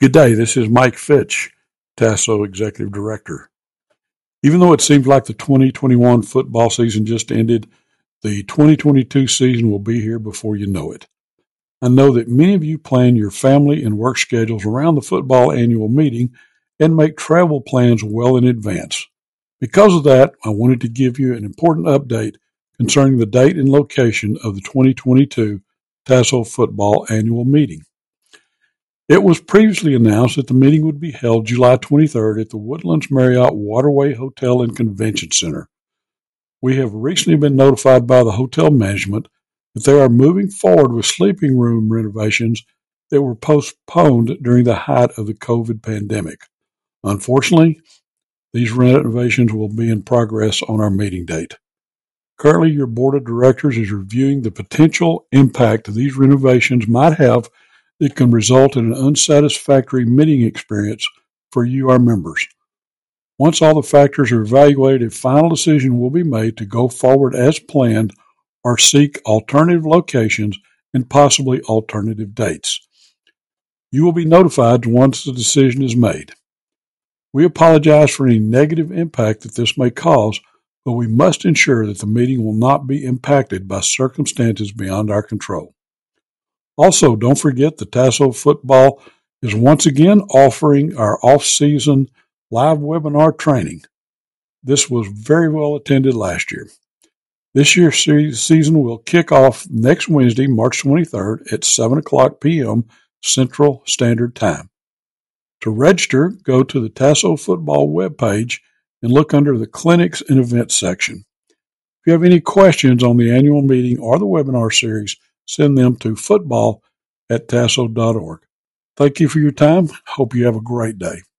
Good day. This is Mike Fitch, Tasso Executive Director. Even though it seems like the 2021 football season just ended, the 2022 season will be here before you know it. I know that many of you plan your family and work schedules around the football annual meeting and make travel plans well in advance. Because of that, I wanted to give you an important update concerning the date and location of the 2022 Tasso Football Annual Meeting. It was previously announced that the meeting would be held July 23rd at the Woodlands Marriott Waterway Hotel and Convention Center. We have recently been notified by the hotel management that they are moving forward with sleeping room renovations that were postponed during the height of the COVID pandemic. Unfortunately, these renovations will be in progress on our meeting date. Currently, your board of directors is reviewing the potential impact these renovations might have that can result in an unsatisfactory meeting experience for you, our members. Once all the factors are evaluated, a final decision will be made to go forward as planned or seek alternative locations and possibly alternative dates. You will be notified once the decision is made. We apologize for any negative impact that this may cause, but we must ensure that the meeting will not be impacted by circumstances beyond our control. Also, don't forget that Tasso Football is once again offering our off-season live webinar training. This was very well attended last year. This year's season will kick off next Wednesday, March 23rd at 7 o'clock p.m. Central Standard Time. To register, go to the Tasso Football webpage and look under the Clinics and Events section. If you have any questions on the annual meeting or the webinar series, send them to football@tasso.org. Thank you for your time. Hope you have a great day.